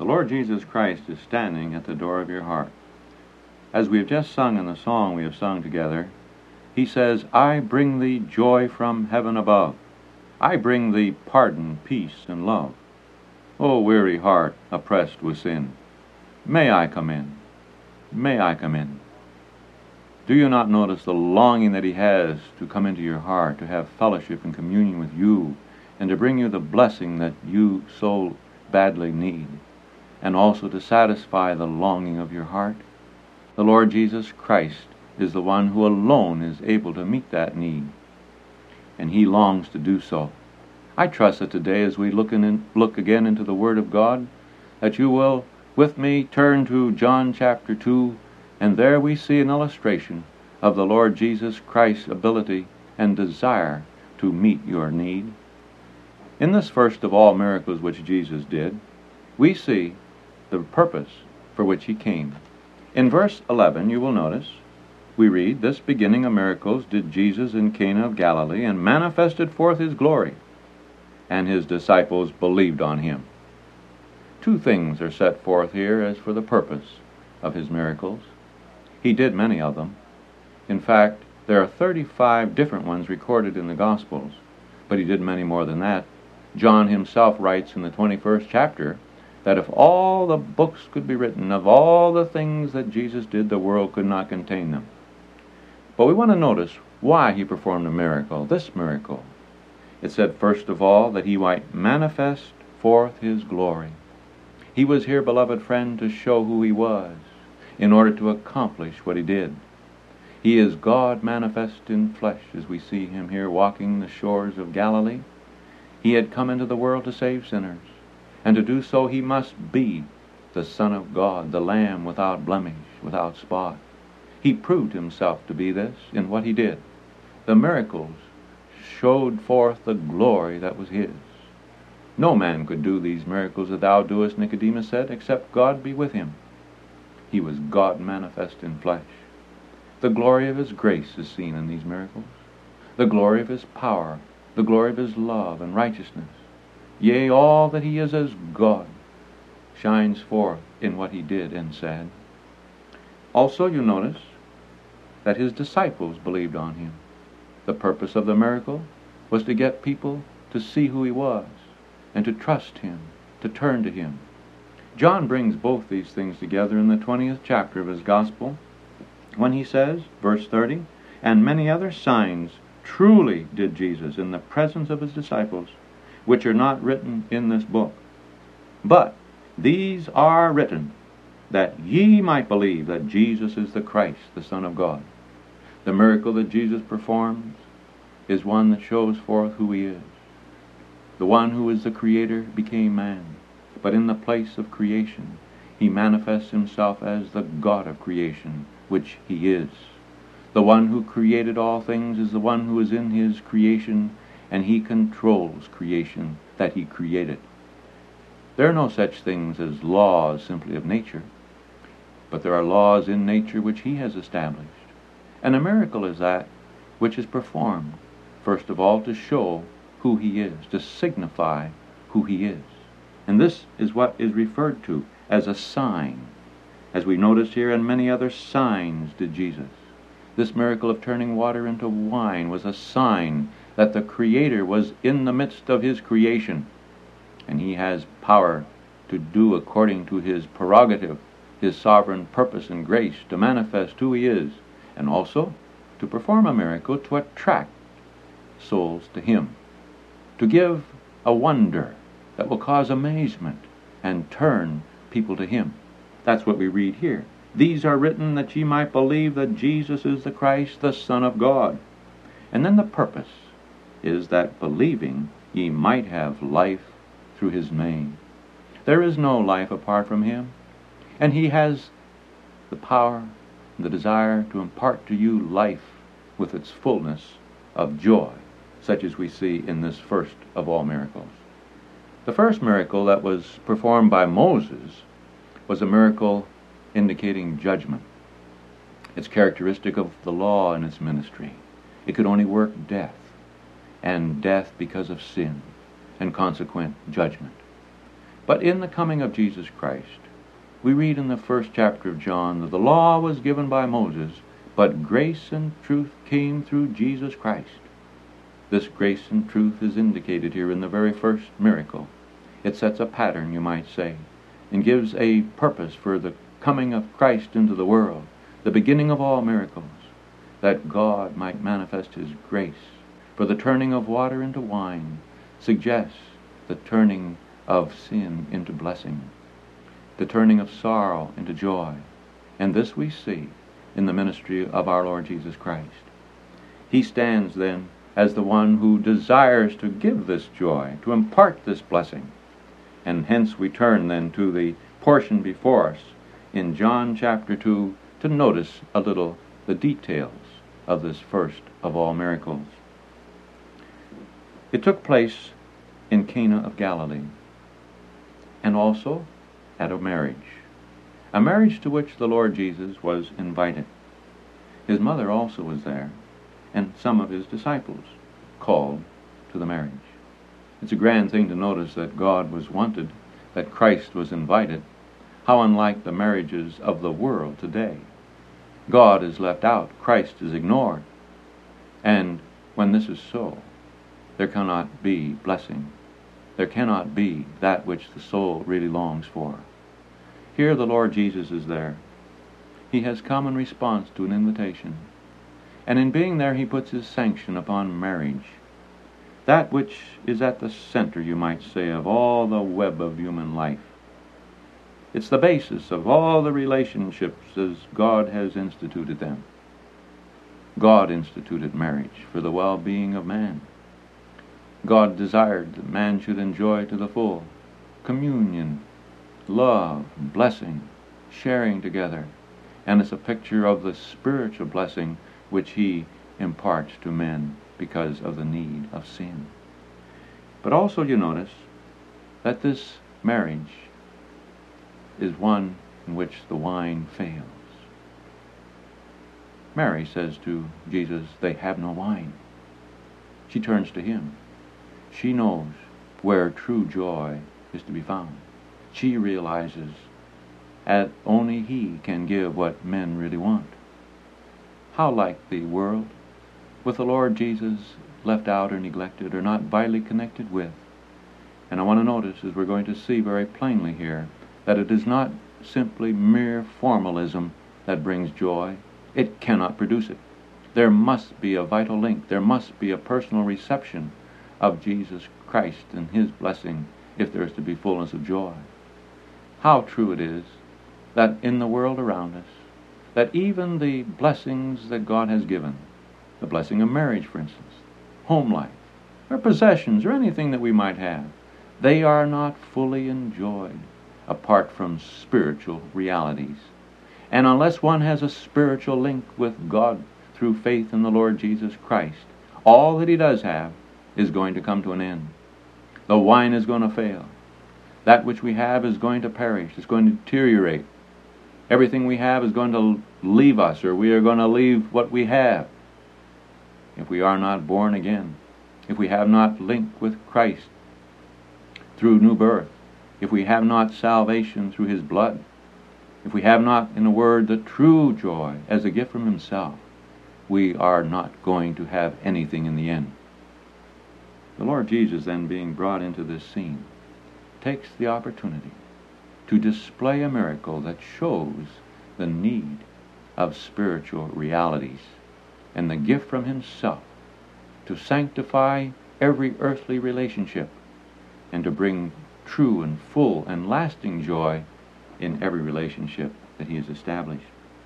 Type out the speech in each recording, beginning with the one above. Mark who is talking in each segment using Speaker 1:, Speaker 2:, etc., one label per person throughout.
Speaker 1: The Lord Jesus Christ is standing at the door of your heart. As we have just sung in the song we have sung together, he says, I bring thee joy from heaven above. I bring thee pardon, peace, and love. O weary heart, oppressed with sin, may I come in? May I come in? Do you not notice the longing that he has to come into your heart, to have fellowship and communion with you, and to bring you the blessing that you so badly need, and also to satisfy the longing of your heart? The Lord Jesus Christ is the one who alone is able to meet that need, and he longs to do so. I trust that today, as we look again into the Word of God, that you will, with me, turn to John chapter 2, and there we see an illustration of the Lord Jesus Christ's ability and desire to meet your need. In this first of all miracles which Jesus did, we see the purpose for which he came. In verse 11, you will notice, we read, This beginning of miracles did Jesus in Cana of Galilee, and manifested forth his glory, and his disciples believed on him. Two things are set forth here as for the purpose of his miracles. He did many of them. In fact, there are 35 different ones recorded in the Gospels, but he did many more than that. John himself writes in the 21st chapter that if all the books could be written of all the things that Jesus did, the world could not contain them. But we want to notice why he performed a miracle, this miracle. It said, first of all, that he might manifest forth his glory. He was here, beloved friend, to show who he was, in order to accomplish what he did. He is God manifest in flesh, as we see him here walking the shores of Galilee. He had come into the world to save sinners, and to do so he must be the Son of God, the Lamb without blemish, without spot. He proved himself to be this in what he did. The miracles showed forth the glory that was his. No man could do these miracles that thou doest, Nicodemus said, except God be with him. He was God manifest in flesh. The glory of his grace is seen in these miracles, the glory of his power, the glory of his love and righteousness. Yea, all that he is as God shines forth in what he did and said. Also, you notice that his disciples believed on him. The purpose of the miracle was to get people to see who he was and to trust him, to turn to him. John brings both these things together in the 20th chapter of his Gospel when he says, verse 30, And many other signs truly did Jesus in the presence of his disciples, which are not written in this book. But these are written, that ye might believe that Jesus is the Christ, the Son of God. The miracle that Jesus performs is one that shows forth who he is. The one who is the Creator became man, but in the place of creation, he manifests himself as the God of creation, which he is. The one who created all things is the one who is in his creation, and he controls creation that he created. There are no such things as laws simply of nature, but there are laws in nature which he has established. And a miracle is that which is performed, first of all, to show who he is, to signify who he is. And this is what is referred to as a sign. As we notice here, and many other signs did Jesus. This miracle of turning water into wine was a sign that the Creator was in the midst of his creation, and he has power to do according to his prerogative, his sovereign purpose and grace, to manifest who he is, and also to perform a miracle to attract souls to him, to give a wonder that will cause amazement and turn people to him. That's what we read here. These are written that ye might believe that Jesus is the Christ, the Son of God. And then the purpose is that believing ye might have life through his name. There is no life apart from him, and he has the power and the desire to impart to you life with its fullness of joy, such as we see in this first of all miracles. The first miracle that was performed by Moses was a miracle indicating judgment. It's characteristic of the law and its ministry. It could only work death, and death because of sin, and consequent judgment. But in the coming of Jesus Christ, we read in the first chapter of John that the law was given by Moses, but grace and truth came through Jesus Christ. This grace and truth is indicated here in the very first miracle. It sets a pattern, you might say, and gives a purpose for the coming of Christ into the world, the beginning of all miracles, that God might manifest his grace. For the turning of water into wine suggests the turning of sin into blessing, the turning of sorrow into joy. And this we see in the ministry of our Lord Jesus Christ. He stands then as the one who desires to give this joy, to impart this blessing. And hence we turn then to the portion before us in John chapter 2 to notice a little the details of this first of all miracles. It took place in Cana of Galilee, and also at a marriage to which the Lord Jesus was invited. His mother also was there, and some of his disciples called to the marriage. It's a grand thing to notice that God was wanted, that Christ was invited. How unlike the marriages of the world today. God is left out, Christ is ignored. And when this is so, there cannot be blessing. There cannot be that which the soul really longs for. Here the Lord Jesus is there. He has come in response to an invitation. And in being there, he puts his sanction upon marriage. That which is at the center, you might say, of all the web of human life. It's the basis of all the relationships as God has instituted them. God instituted marriage for the well-being of man. God desired that man should enjoy to the full communion, love, blessing, sharing together. And it's a picture of the spiritual blessing which he imparts to men because of the need of sin. But also you notice that this marriage is one in which the wine fails. Mary says to Jesus, "They have no wine." She turns to him. She knows where true joy is to be found. She realizes that only he can give what men really want. How like the world, with the Lord Jesus left out or neglected or not vitally connected with. And I want to notice, as we're going to see very plainly here, that it is not simply mere formalism that brings joy. It cannot produce it. There must be a vital link. There must be a personal reception of Jesus Christ and his blessing if there is to be fullness of joy. How true it is that in the world around us, that even the blessings that God has given, the blessing of marriage, for instance, home life, or possessions, or anything that we might have, they are not fully enjoyed apart from spiritual realities. And unless one has a spiritual link with God through faith in the Lord Jesus Christ, all that he does have is going to come to an end. The wine is going to fail. That which we have is going to perish. It's going to deteriorate. Everything we have is going to leave us, or we are going to leave what we have. If we are not born again, if we have not linked with Christ through new birth, if we have not salvation through his blood, if we have not, in a word, the true joy as a gift from himself, we are not going to have anything in the end. The Lord Jesus, then, being brought into this scene, takes the opportunity to display a miracle that shows the need of spiritual realities and the gift from himself to sanctify every earthly relationship and to bring true and full and lasting joy in every relationship that he has established.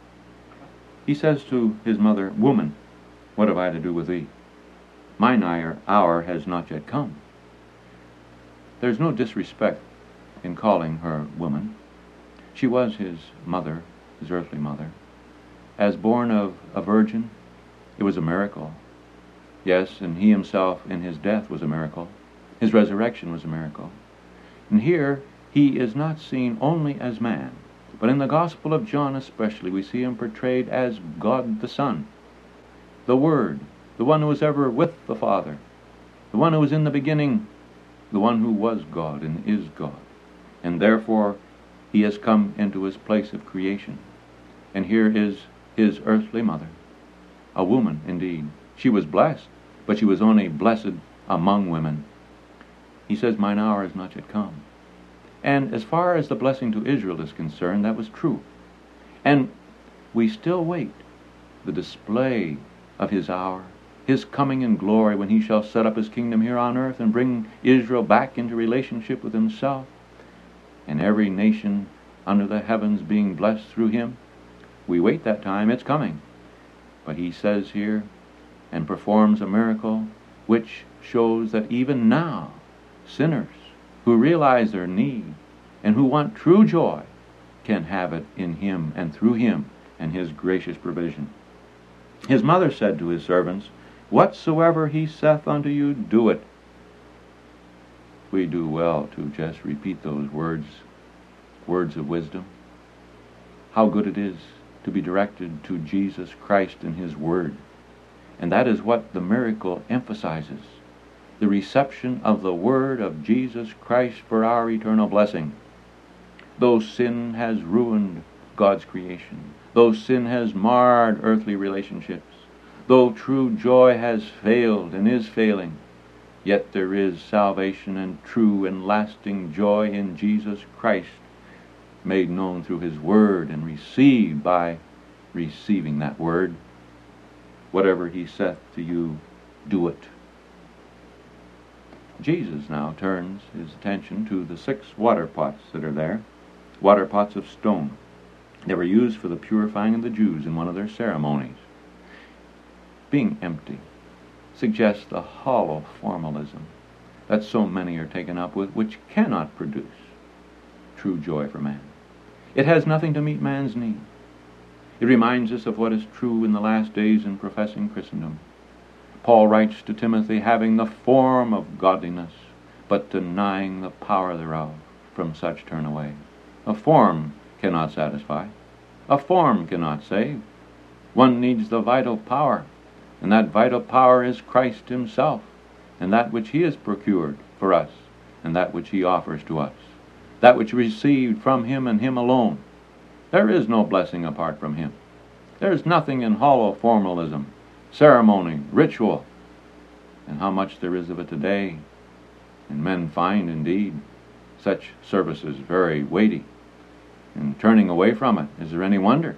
Speaker 1: He says to his mother, "Woman, what have I to do with thee? Mine hour has not yet come." There's no disrespect in calling her woman. She was his mother, his earthly mother. As born of a virgin, it was a miracle. Yes, and he himself in his death was a miracle. His resurrection was a miracle. And here he is not seen only as man, but in the Gospel of John especially we see him portrayed as God the Son, the Word, the one who was ever with the Father, the one who was in the beginning, the one who was God and is God. and therefore he has come into his place of creation. And here is his earthly mother, a woman indeed. She was blessed, but she was only blessed among women. He says, mine hour is not yet come. And as far as the blessing to Israel is concerned, that was true. And we still wait the display of his hour, his coming in glory when he shall set up his kingdom here on earth and bring Israel back into relationship with himself, and every nation under the heavens being blessed through him. We wait that time. It's coming. But he says here, and performs a miracle which shows that even now sinners who realize their need and who want true joy can have it in him and through him and his gracious provision. His mother said to his servants, whatsoever he saith unto you, do it. We do well to just repeat those words of wisdom. How good it is to be directed to Jesus Christ and his word. And that is what the miracle emphasizes. The reception of the word of Jesus Christ for our eternal blessing. Though sin has ruined God's creation, though sin has marred earthly relationships, though true joy has failed and is failing, yet there is salvation and true and lasting joy in Jesus Christ, made known through his word and received by receiving that word. Whatever he saith to you, do it. Jesus now turns his attention to the 6 water pots that are there, water pots of stone. They were used for the purifying of the Jews in one of their ceremonies. Being empty suggests the hollow formalism that so many are taken up with, which cannot produce true joy for man. It has nothing to meet man's need. It reminds us of what is true in the last days in professing Christendom. Paul writes to Timothy, having the form of godliness, but denying the power thereof. From such turn away. A form cannot satisfy. A form cannot save. One needs the vital power, and that vital power is Christ himself, and that which he has procured for us, and that which he offers to us, that which received from him and him alone. There is no blessing apart from him. There is nothing in hollow formalism, ceremony, ritual, and how much there is of it today. And men find, indeed, such services very weighty, and turning away from it. Is there any wonder?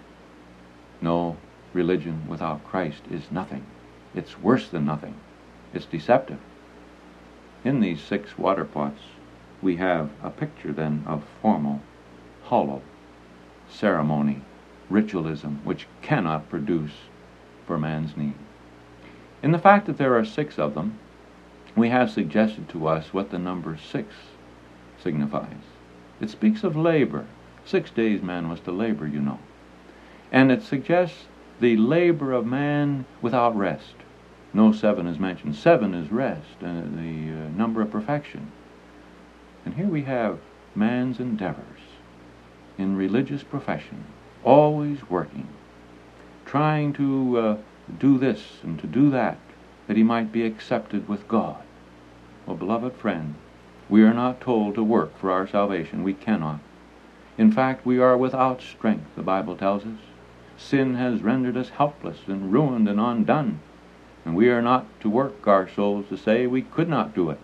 Speaker 1: No, religion without Christ is nothing. It's worse than nothing. It's deceptive. In these 6 water pots, we have a picture then of formal, hollow ceremony, ritualism, which cannot produce for man's need. In the fact that there are 6 of them, we have suggested to us what the number 6 signifies. It speaks of labor. 6 days man was to labor, you know. And it suggests the labor of man without rest. No 7 is mentioned. 7 is rest, and the number of perfection. And here we have man's endeavors in religious profession, always working, trying to do this and to do that he might be accepted with God. Well, beloved friend, we are not told to work for our salvation. We cannot. In fact, we are without strength, the Bible tells us. Sin has rendered us helpless and ruined and undone, and we are not to work our souls to say we could not do it.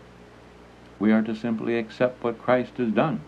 Speaker 1: We are to simply accept what Christ has done.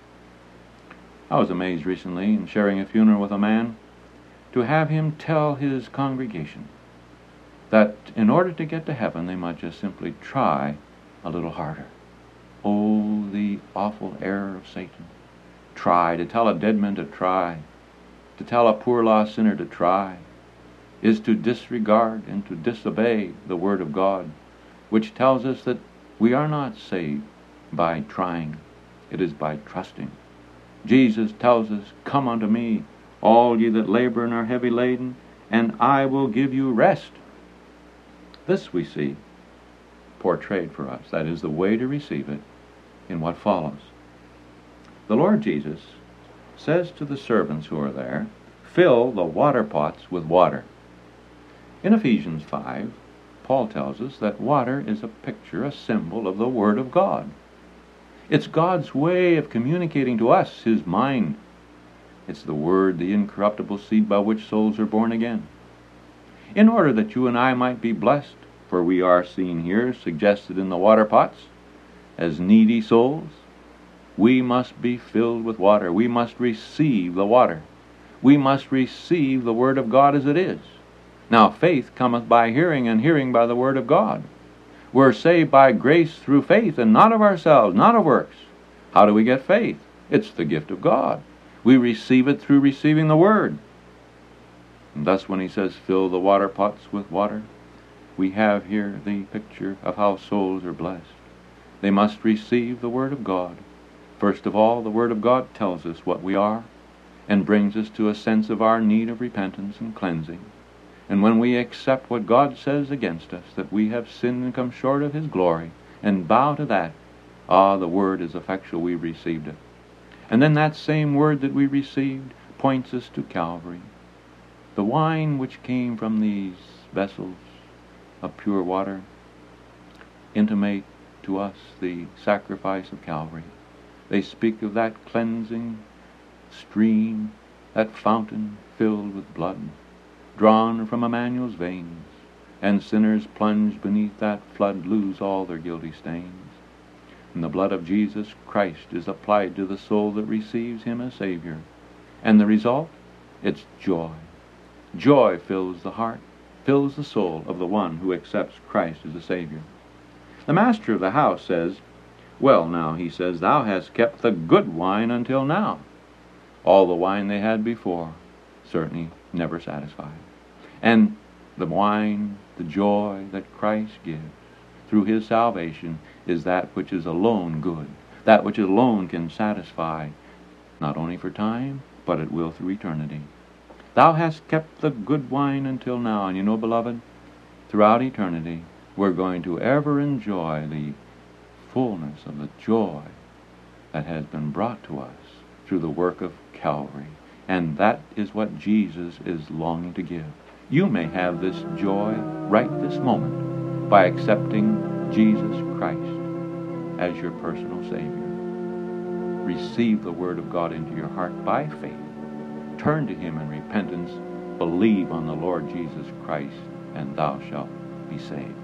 Speaker 1: I was amazed recently in sharing a funeral with a man to have him tell his congregation that in order to get to heaven they might just simply try a little harder. Oh, the awful error of Satan. Try, to tell a dead man to try, to tell a poor lost sinner to try, is to disregard and to disobey the Word of God, which tells us that we are not saved by trying. It is by trusting. Jesus tells us, come unto me, all ye that labor and are heavy laden, and I will give you rest. This we see portrayed for us. That is the way to receive it in what follows. The Lord Jesus says to the servants who are there, fill the water pots with water. In Ephesians 5, Paul tells us that water is a picture, a symbol of the Word of God. It's God's way of communicating to us His mind. It's the Word, the incorruptible seed by which souls are born again. In order that you and I might be blessed, for we are seen here, suggested in the water pots, as needy souls, we must be filled with water. We must receive the water. We must receive the Word of God as it is. Now faith cometh by hearing, and hearing by the Word of God. We're saved by grace through faith, and not of ourselves, not of works. How do we get faith? It's the gift of God. We receive it through receiving the Word. And thus when he says, fill the water pots with water, we have here the picture of how souls are blessed. They must receive the Word of God. First of all, the Word of God tells us what we are and brings us to a sense of our need of repentance and cleansing. And when we accept what God says against us, that we have sinned and come short of His glory, and bow to that, the Word is effectual, we received it. And then that same Word that we received points us to Calvary. The wine which came from these vessels of pure water intimate to us the sacrifice of Calvary. They speak of that cleansing stream, that fountain filled with blood, drawn from Emmanuel's veins, and sinners plunged beneath that flood lose all their guilty stains. And the blood of Jesus Christ is applied to the soul that receives Him as Savior. And the result? It's joy. Joy fills the heart, fills the soul of the one who accepts Christ as a Savior. The master of the house says, well, now, he says, thou hast kept the good wine until now. All the wine they had before certainly never satisfied. And the wine, the joy that Christ gives through His salvation is that which is alone good, that which alone can satisfy, not only for time, but it will through eternity. Thou hast kept the good wine until now. And you know, beloved, throughout eternity, we're going to ever enjoy the fullness of the joy that has been brought to us through the work of Calvary. And that is what Jesus is longing to give. You may have this joy right this moment by accepting Jesus Christ as your personal Savior. Receive the Word of God into your heart by faith. Turn to Him in repentance. Believe on the Lord Jesus Christ, and thou shalt be saved.